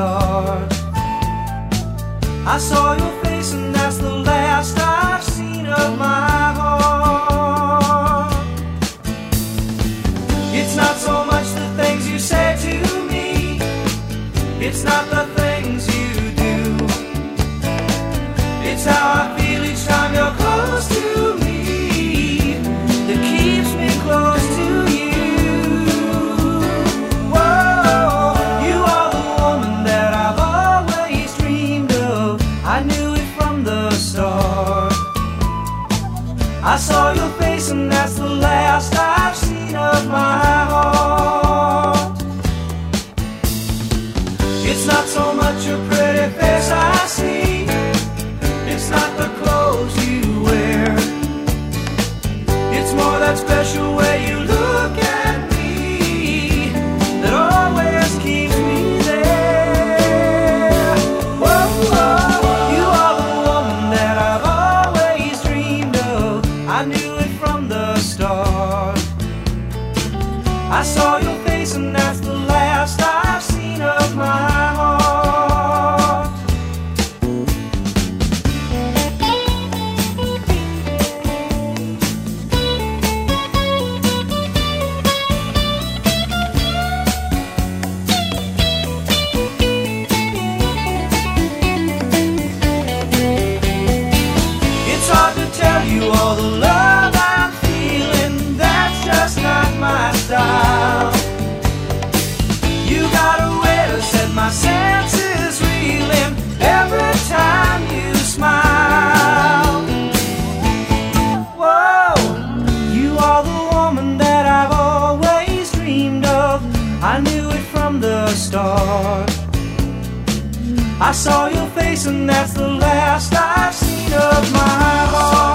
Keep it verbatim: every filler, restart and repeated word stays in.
start. I saw your face and that's the last I've seen of my heart. It's not so much the things you say to me, it's not the things you do, it's how I feel each time you're close to me that keeps me close to you. Whoa, you are the woman that I've always dreamed of. I knew it from the start. I saw your face and that's the last I've seen of my heart. It's not so much your pretty face I see, it's not the clothes you wear, it's more that special way you look at me that always keeps me there. Whoa, whoa, you are the woman that I've always dreamed of. I knew it from the start. I saw your face and that's the last I've seen of my heart. It's hard to tell you all the love I'm feeling, that's just not my style. You got a way to set my senses reeling every time you smile. Whoa, you are the woman that I've always dreamed of. I knew it from the start. I saw your face and that's the last I've seen of my heart.